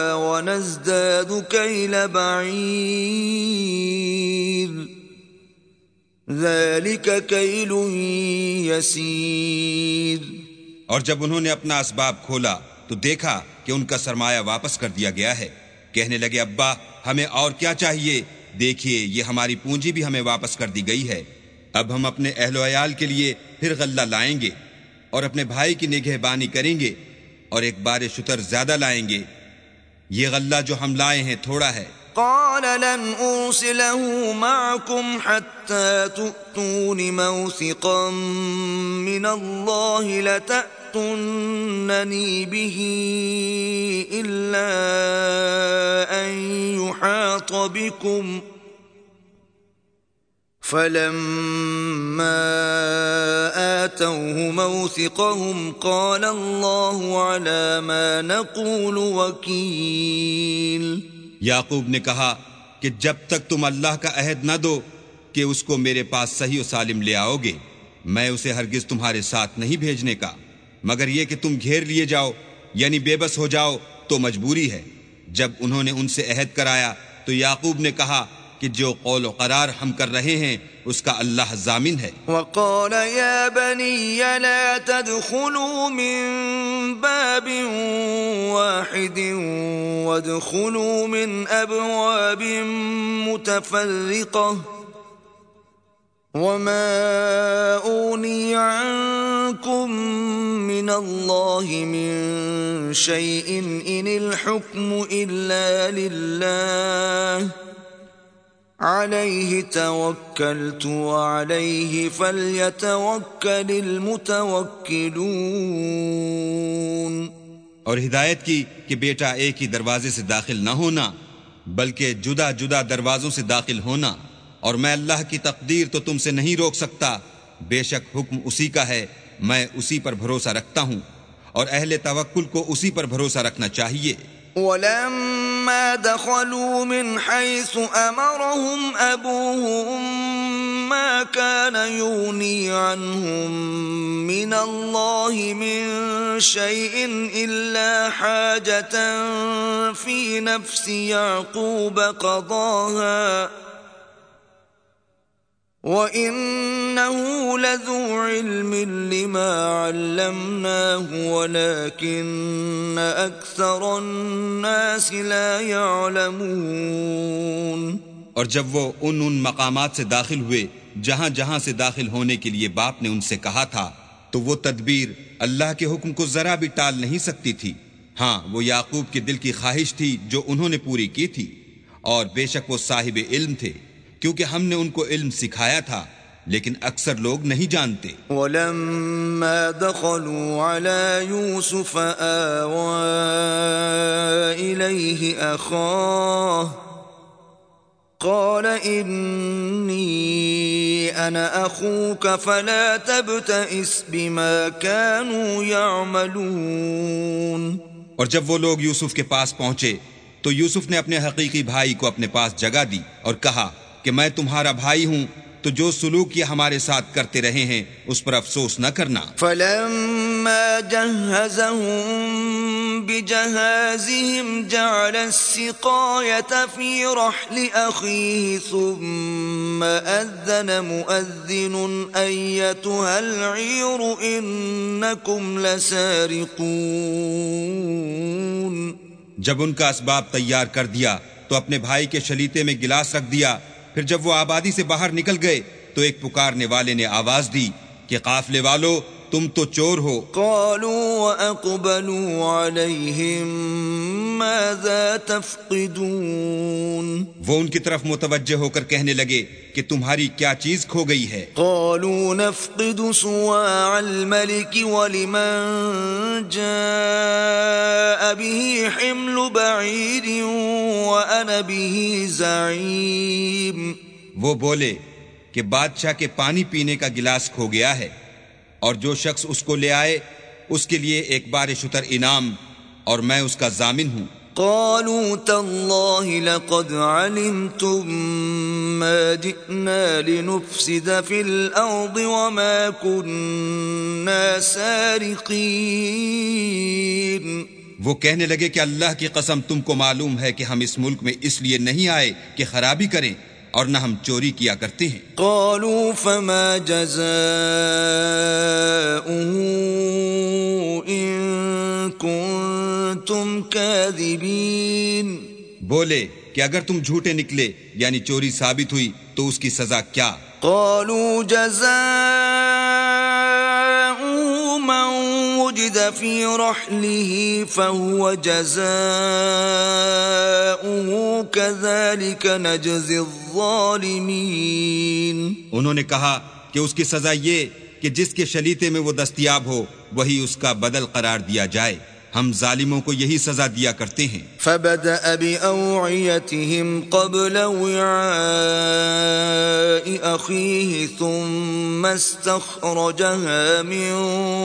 وَنَزْدَادُ كَيْلَ بَعِيرٍ ذلك كيل يسير۔ اور جب انہوں نے اپنا اسباب کھولا تو دیکھا کہ ان کا سرمایہ واپس کر دیا گیا ہے۔ کہنے لگے ابا ہمیں اور کیا چاہیے، دیکھیے یہ ہماری پونجی بھی ہمیں واپس کر دی گئی ہے، اب ہم اپنے اہل و عیال کے لیے پھر غلہ لائیں گے اور اپنے بھائی کی نگہبانی کریں گے اور ایک بار شتر زیادہ لائیں گے، یہ غلہ جو ہم لائے ہیں تھوڑا ہے۔ قال لن أرسله معكم حتى تؤتون موثقا من الله لتأتونني به إلا أن يحاط بكم، فلما آتوه موثقهم قال الله على ما نقول وكيل۔ یعقوب نے کہا کہ جب تک تم اللہ کا عہد نہ دو کہ اس کو میرے پاس صحیح و سالم لے آؤ گے، میں اسے ہرگز تمہارے ساتھ نہیں بھیجنے کا، مگر یہ کہ تم گھیر لیے جاؤ یعنی بے بس ہو جاؤ تو مجبوری ہے۔ جب انہوں نے ان سے عہد کرایا تو یعقوب نے کہا کہ جو قول و قرار ہم کر رہے ہیں اس کا اللہ ضامن ہے۔ وقال يا بني لا تدخلوا من باب واحد وادخلوا من أبواب متفرقة وما أغني عنكم من الله من شيء إن الحكم إلا لله علیہ توکلت وعلیہ فلیتوکل المتوکلون۔ اور ہدایت کی کہ بیٹا ایک ہی دروازے سے داخل نہ ہونا بلکہ جدا جدا دروازوں سے داخل ہونا، اور میں اللہ کی تقدیر تو تم سے نہیں روک سکتا، بے شک حکم اسی کا ہے، میں اسی پر بھروسہ رکھتا ہوں اور اہل توکل کو اسی پر بھروسہ رکھنا چاہیے۔ ولما دخلوا من حيث أمرهم أبوهم ما كان يغني عنهم من الله من شيء إلا حاجة في نفس يعقوب قضاها وَإِنَّهُ لَذُو عِلْمٍ لِّمَا عَلَّمْنَاهُ وَلَكِنَّ أَكْثَرَ النَّاسِ لَا يَعْلَمُونَ۔ اور جب وہ ان ان مقامات سے داخل ہوئے جہاں جہاں سے داخل ہونے کے لیے باپ نے ان سے کہا تھا تو وہ تدبیر اللہ کے حکم کو ذرا بھی ٹال نہیں سکتی تھی۔ ہاں وہ یعقوب کے دل کی خواہش تھی جو انہوں نے پوری کی تھی، اور بے شک وہ صاحب علم تھے کیونکہ ہم نے ان کو علم سکھایا تھا، لیکن اکثر لوگ نہیں جانتے۔ وَلَمَّا دَخَلُوا عَلَى يُوسُفَ آوَى إِلَيْهِ أَخَاهُ قَالَ إِنِّي أَنَا أَخُوكَ فَلَا تَبْتَئِسْ بِمَا كَانُوا يَعْمَلُونَ۔ اور جب وہ لوگ یوسف کے پاس پہنچے تو یوسف نے اپنے حقیقی بھائی کو اپنے پاس جگہ دی اور کہا کہ میں تمہارا بھائی ہوں، تو جو سلوک یہ ہمارے ساتھ کرتے رہے ہیں اس پر افسوس نہ کرنا۔ فَلَمَّا جَهَّزَهُم بِجَهَازِهِمْ جَعَلَ السِّقَايَةَ فِي رَحْلِ أَخِيهِ ثُمَّ أَذَّنَ مُؤَذِّنٌ أَيَّتُهَا الْعِيرُ إِنَّكُمْ لَسَارِقُونَ۔ جب ان کا اسباب تیار کر دیا تو اپنے بھائی کے شلیتے میں گلاس رکھ دیا، پھر جب وہ آبادی سے باہر نکل گئے تو ایک پکارنے والے نے آواز دی کہ قافلے والو تم تو چور ہو۔ قالوا وأقبلوا عليهم ماذا تفقدون۔ وہ ان کی طرف متوجہ ہو کر کہنے لگے کہ تمہاری کیا چیز کھو گئی ہے۔ قالوا نفقد صواع الملك ولمن جاء به حمل بعير وأنا به زعيم۔ وہ بولے کہ بادشاہ کے پانی پینے کا گلاس کھو گیا ہے، اور جو شخص اس کو لے آئے اس کے لیے ایک بار شتر انعام، اور میں اس کا ضامن ہوں۔ قالوا تالله لقد علمتم ما جئنا لنفسد في الأرض وما كنا سارقين۔ وہ کہنے لگے کہ اللہ کی قسم تم کو معلوم ہے کہ ہم اس ملک میں اس لیے نہیں آئے کہ خرابی کریں اور نہ ہم چوری کیا کرتے ہیں۔ قالوا فما جزاؤه ان کنتم کاذبین، بولے کہ اگر تم جھوٹے نکلے یعنی چوری ثابت ہوئی تو اس کی سزا کیا؟ قالوا جزاؤه من وجد في رحله فهو جزاؤه كذلك نجزي الظالمين۔ انہوں نے کہا کہ اس کی سزا یہ کہ جس کے شلیتے میں وہ دستیاب ہو وہی اس کا بدل قرار دیا جائے، ہم ظالموں کو یہی سزا دیا کرتے ہیں۔ فبدأ بأوعيتهم قبل وعاء أخيه ثم استخرجها من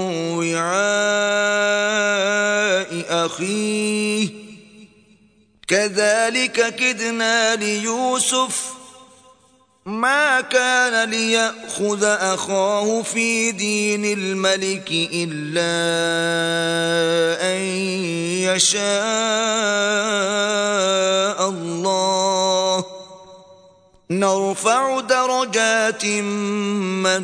وعاء أخيه كذلك كدنا ليوسف ما كان ليأخذ أخاه في دين الملك إلا أن يشاء الله نرفع درجات من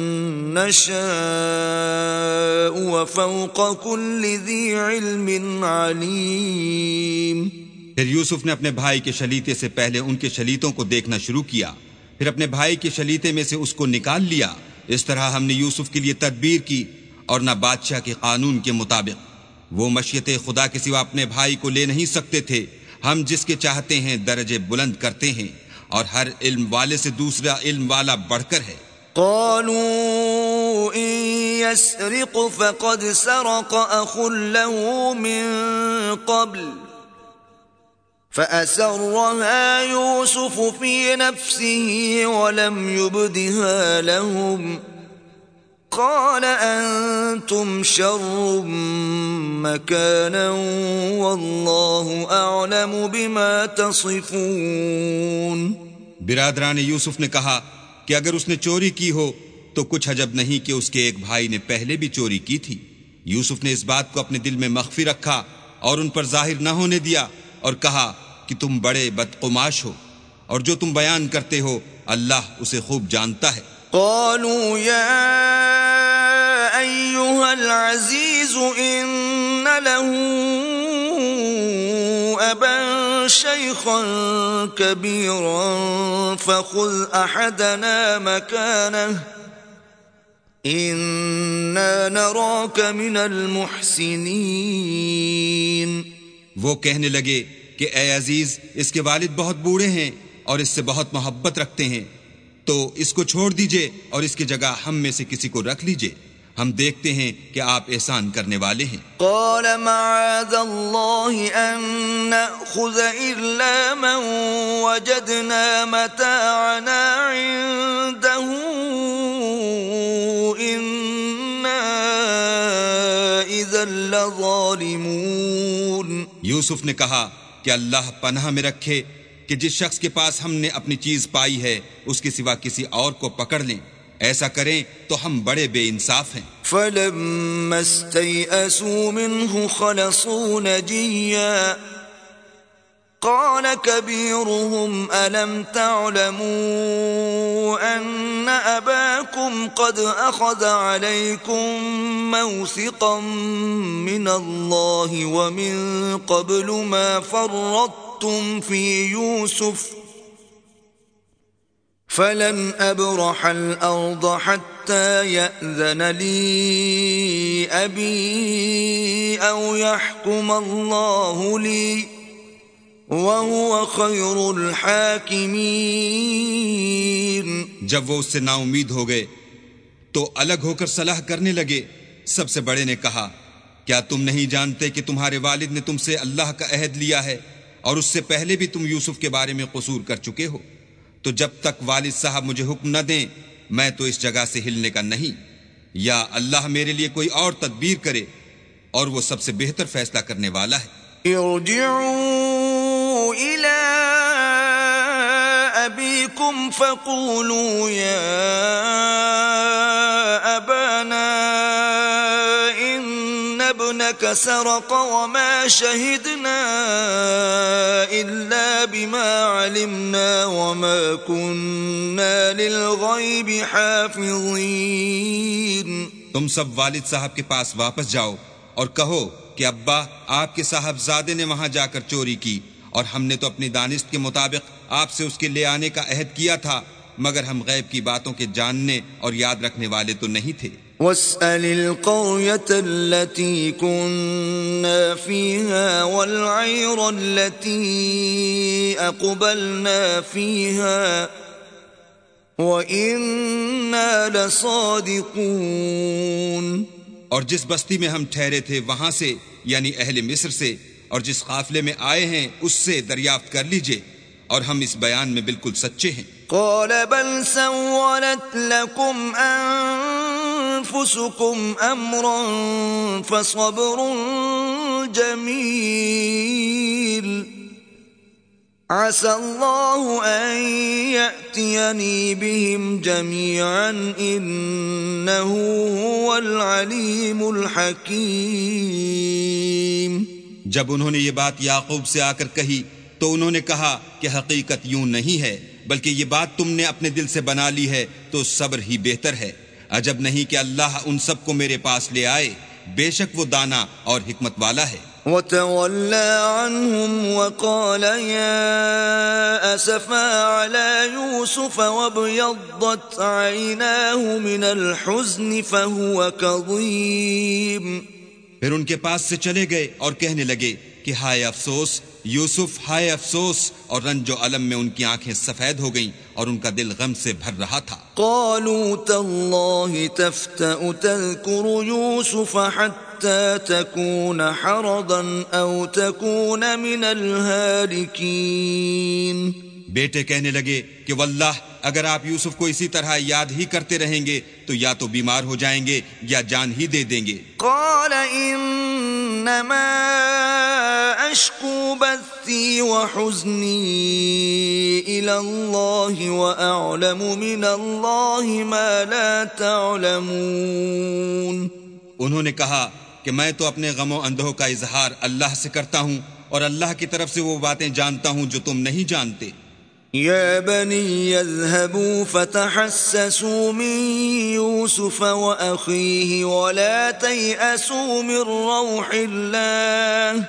نشاء وفوق كل ذي علم عليم۔ پھر یوسف نے اپنے بھائی کے شلیتے سے پہلے ان کے شلیتوں کو دیکھنا شروع کیا، پھر اپنے بھائی کے شلیتے میں سے اس کو نکال لیا۔ اس طرح ہم نے یوسف کے لیے تدبیر کی اور نہ بادشاہ کے قانون کے مطابق، وہ مشیت خدا کے سوا اپنے بھائی کو لے نہیں سکتے تھے۔ ہم جس کے چاہتے ہیں درجے بلند کرتے ہیں اور ہر علم والے سے دوسرا علم والا بڑھ کر ہے۔ قالوا إن يسرق فقد سرق أخ له من قبل فأسرها يوسف في نفسه ولم يبدها لهم قال أنتم شر مكانا والله أعلم بما تصفون۔ برادران یوسف نے کہا کہ اگر اس نے چوری کی ہو تو کچھ عجب نہیں کہ اس کے ایک بھائی نے پہلے بھی چوری کی تھی۔ یوسف نے اس بات کو اپنے دل میں مخفی رکھا اور ان پر ظاہر نہ ہونے دیا اور کہا کہ تم بڑے بدقماش ہو اور جو تم بیان کرتے ہو اللہ اسے خوب جانتا ہے۔ قالوا يا أيها العزيز إن له أبا شيخا كبيرا فخذ أحدنا مكانه إنا نراك من المحسنين۔ وہ کہنے لگے کہ اے عزیز، اس کے والد بہت بوڑھے ہیں اور اس سے بہت محبت رکھتے ہیں، تو اس کو چھوڑ دیجئے اور اس کی جگہ ہم میں سے کسی کو رکھ لیجئے، ہم دیکھتے ہیں کہ آپ احسان کرنے والے ہیں۔ قال معاذ الله أن نأخذ إلا من وجدنا متاعنا عنده إنا إذا لظالمون۔ یوسف نے کہا کہ اللہ پناہ میں رکھے کہ جس شخص کے پاس ہم نے اپنی چیز پائی ہے اس کے سوا کسی اور کو پکڑ لیں، ایسا کریں تو ہم بڑے بے انصاف ہیں۔ فلما استيئسوا منه خلصوا نجيا قال كبيرهم ألم تعلموا أن أباكم قد أخذ عليكم موثقا من الله ومن قبل ما فرطتم في يوسف فلن أبرح الأرض حتى يأذن لي أبي أو يحكم الله لي وَهُوَ خَيْرُ الْحَاكِمِينَ۔ جب وہ اس سے نا امید ہو گئے تو الگ ہو کر صلاح کرنے لگے۔ سب سے بڑے نے کہا کیا تم نہیں جانتے کہ تمہارے والد نے تم سے اللہ کا عہد لیا ہے اور اس سے پہلے بھی تم یوسف کے بارے میں قصور کر چکے ہو، تو جب تک والد صاحب مجھے حکم نہ دیں میں تو اس جگہ سے ہلنے کا نہیں، یا اللہ میرے لیے کوئی اور تدبیر کرے اور وہ سب سے بہتر فیصلہ کرنے والا ہے۔ ارجعوا إلى أبيكم فقولوا يا أبانا إن ابنك فسرق وما شهدنا إلا بما علمنا وما كنا للغيب حافظين. تم سب والد صاحب کے پاس واپس جاؤ اور کہو کہ ابا آپ کے صاحبزادے نے وہاں جا کر چوری کی، اور ہم نے تو اپنی دانست کے مطابق آپ سے اس کے لے آنے کا عہد کیا تھا، مگر ہم غیب کی باتوں کے جاننے اور یاد رکھنے والے تو نہیں تھے. واسأل القرية التي كنا فيها والعير التي أقبلنا فيها وإنا لصادقون. اور جس بستی میں ہم ٹھہرے تھے وہاں سے، یعنی اہل مصر سے، اور جس قافلے میں آئے ہیں اس سے دریافت کر لیجئے، اور ہم اس بیان میں بالکل سچے ہیں. قال بل سولت لكم أنفسكم أمرا فصبر جميل عسى الله أن يأتيني بهم جميعا إنه هو العليم الحكيم. جب انہوں نے یہ بات یعقوب سے آ کر کہی تو انہوں نے کہا کہ حقیقت یوں نہیں ہے، بلکہ یہ بات تم نے اپنے دل سے بنا لی ہے تو صبر ہی بہتر ہے. عجب نہیں کہ اللہ ان سب کو میرے پاس لے آئے، بے شک وہ دانا اور حکمت والا ہے. وَتَوَلَّى عَنْهُمْ وَقَالَ يَا أَسَفَا عَلَى يُوسُفَ وَابْيَضَّتْ عَيْنَاهُ مِنَ الْحُزْنِ فَهُوَ كَظِيمٌ. پھر ان کے پاس سے چلے گئے اور کہنے لگے کہ ہائے افسوس یوسف، ہائے افسوس، اور رنج و الم میں ان کی آنکھیں سفید ہو گئیں اور ان کا دل غم سے بھر رہا تھا. قالوا تالله تفتأ تذكر يوسف حتى تكون حرضا أو تكون من الهالكين. بیٹے کہنے لگے کہ واللہ اگر آپ یوسف کو اسی طرح یاد ہی کرتے رہیں گے تو یا تو بیمار ہو جائیں گے یا جان ہی دے دیں گے. قال انما اشکو بثی وحزنی الى اللہ واعلم من اللہ ما لا تعلمون. انہوں نے کہا کہ میں تو اپنے غم و اندوہ کا اظہار اللہ سے کرتا ہوں اور اللہ کی طرف سے وہ باتیں جانتا ہوں جو تم نہیں جانتے. يا بني اذهبوا فتحسسوا من يوسف وأخيه ولا تيأسوا من روح الله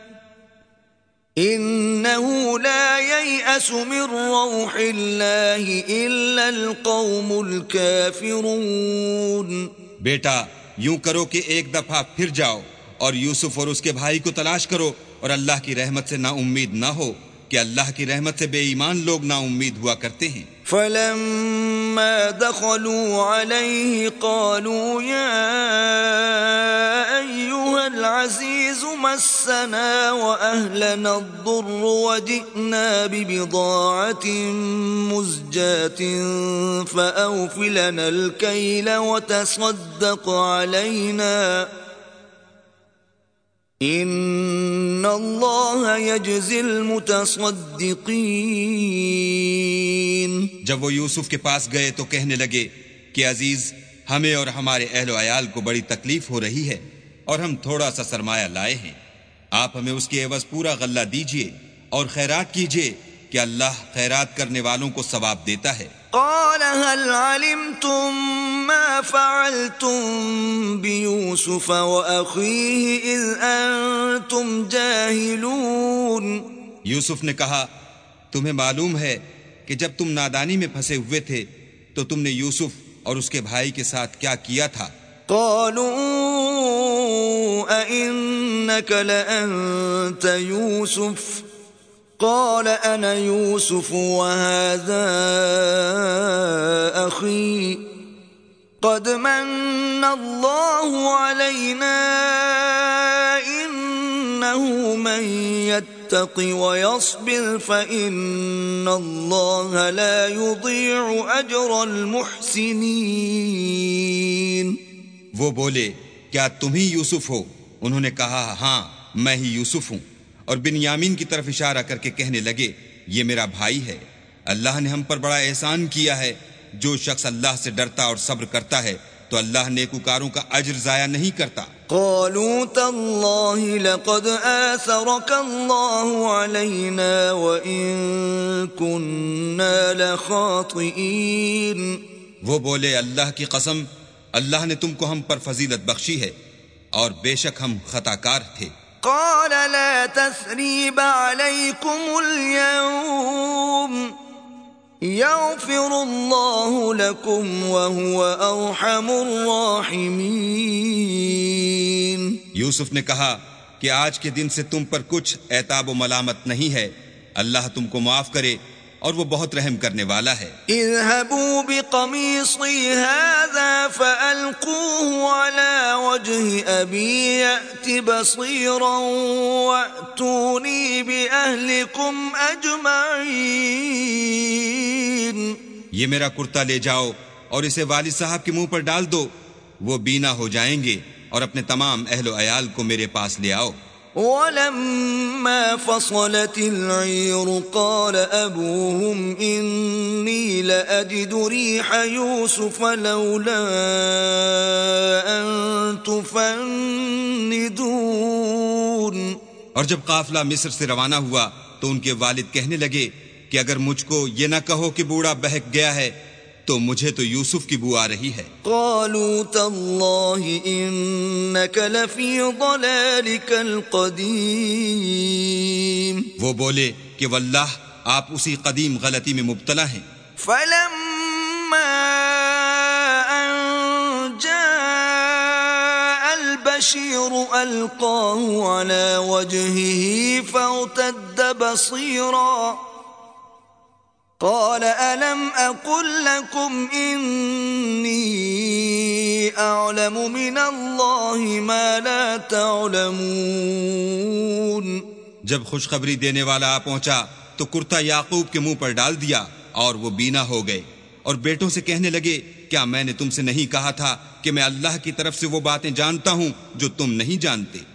إنه لا ييأس من روح الله إلا القوم الكافرون. بیٹا یوں کرو کہ ایک دفعہ پھر جاؤ اور یوسف اور اس کے بھائی کو تلاش کرو، اور اللہ کی رحمت سے نا امید نہ ہو کہ اللہ کی رحمت سے بے ایمان لوگ نا امید ہوا کرتے ہیں. فلما دخلوا عليه قالوا يا أيها العزيز مسنا وأهلنا الضر وجئنا ببضاعة مزجاة فأوف لنا الكيل وتصدق علينا ان اللہ یجزی المتصدقین. جب وہ یوسف کے پاس گئے تو کہنے لگے کہ عزیز، ہمیں اور ہمارے اہل و عیال کو بڑی تکلیف ہو رہی ہے اور ہم تھوڑا سا سرمایہ لائے ہیں، آپ ہمیں اس کے عوض پورا غلہ دیجئے اور خیرات کیجئے کہ اللہ خیرات کرنے والوں کو ثواب دیتا ہے. قال هل علمتم ما فعلتم بيوسف وأخيه إذ أنتم جاهلون. یوسف نے کہا تمہیں معلوم ہے کہ جب تم نادانی میں پھنسے ہوئے تھے تو تم نے یوسف اور اس کے بھائی کے ساتھ کیا کیا تھا. قالوا أئنك لأنت يوسف قال أنا يوسف وهذا أخي قد من الله علينا إنه من يتق ويصبر فإن الله لا يضيع أجر المحسنين. وہ بولے کیا تم ہی یوسف ہو؟ انہوں نے کہا ہاں میں ہی یوسف ہوں، اور بنیامین کی طرف اشارہ کر کے کہنے لگے یہ میرا بھائی ہے، اللہ نے ہم پر بڑا احسان کیا ہے. جو شخص اللہ سے ڈرتا اور صبر کرتا ہے تو اللہ نیکوکاروں کا اجر ضائع نہیں کرتا. قالوا تالله لقد آثرك الله علينا وإن كنا لخاطئين. وہ بولے اللہ کی قسم اللہ نے تم کو ہم پر فضیلت بخشی ہے اور بے شک ہم خطا کار تھے. قال لا تثريب عليكم اليوم يغفر الله لكم وهو أرحم الراحمين. یوسف نے کہا کہ آج کے دن سے تم پر کچھ عتاب و ملامت نہیں ہے، اللہ تم کو معاف کرے اور وہ بہت رحم کرنے والا ہے. اذهبوا بقميصي هذا فألقوه على وجه أبي يأت بصيرا وأتوني بأهلكم أجمعين. یہ میرا کرتا لے جاؤ اور اسے والد صاحب کے منہ پر ڈال دو، وہ بینا ہو جائیں گے، اور اپنے تمام اہل و عیال کو میرے پاس لے آؤ. ولما فصلت العير قال أبوهم إني لأجد ريح يوسف لولا أن تفندون. اور جب قافلہ مصر سے روانہ ہوا تو ان کے والد کہنے لگے کہ اگر مجھ کو یہ نہ کہو کہ بوڑھا بہک گیا ہے تو مجھے تو یوسف کی بو آ رہی ہے. قالوا تالله انك لفی ضلالك القدیم. وہ بولے کہ واللہ آپ اسی قدیم غلطی میں مبتلا ہیں. فلما ان جاء البشير القاه على وجهه فارتد بصيرا قال ألم أقل لكم إني أعلم من الله ما لا تعلمون. جب خوشخبری دینے والا آ پہنچا تو کرتا یعقوب کے منہ پر ڈال دیا اور وہ بینا ہو گئے، اور بیٹوں سے کہنے لگے کیا میں نے تم سے نہیں کہا تھا کہ میں اللہ کی طرف سے وہ باتیں جانتا ہوں جو تم نہیں جانتے.